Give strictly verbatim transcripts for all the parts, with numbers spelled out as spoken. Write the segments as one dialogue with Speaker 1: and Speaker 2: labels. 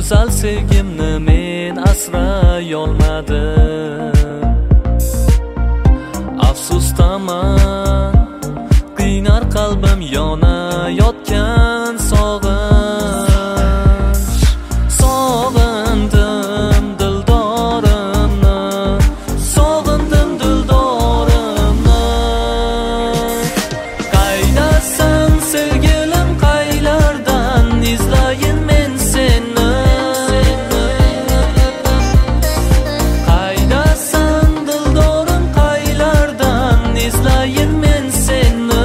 Speaker 1: go'zal sevgimni men asray olmadim. Afsusdaman, qiynar qalbim yonayotgan sog'inch. Sog'indim dildorimni, sog'indim dildorimni. Qaydasan sevgilim, qaylardan izlayin men seni. Qaydasan dildorim, qaylardan izlayin men seni.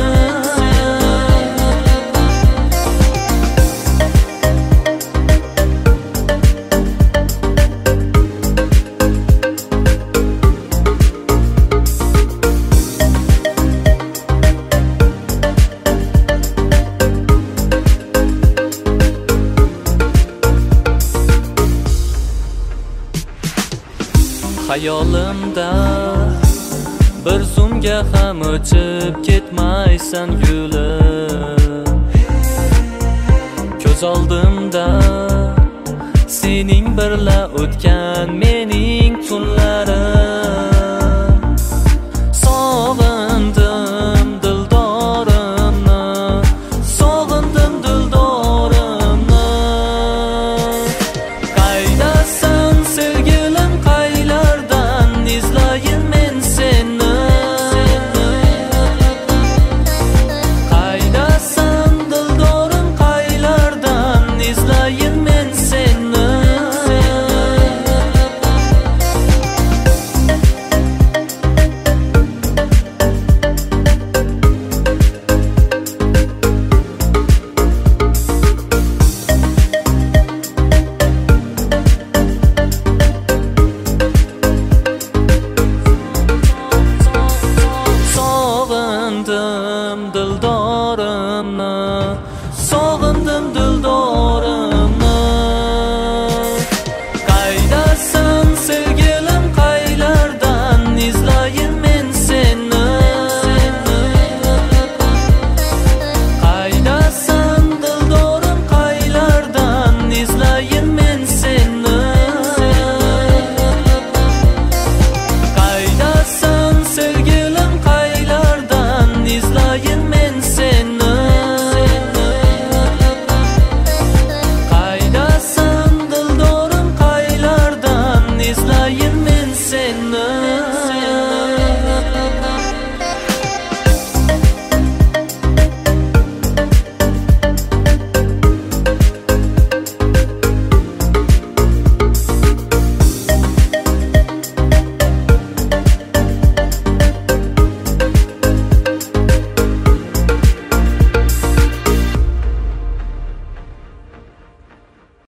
Speaker 1: Hayolimda bir zumga ham o'chib ketmaysan gulim. Ko'z oldimda sening birla o'tgan mening tunlarim.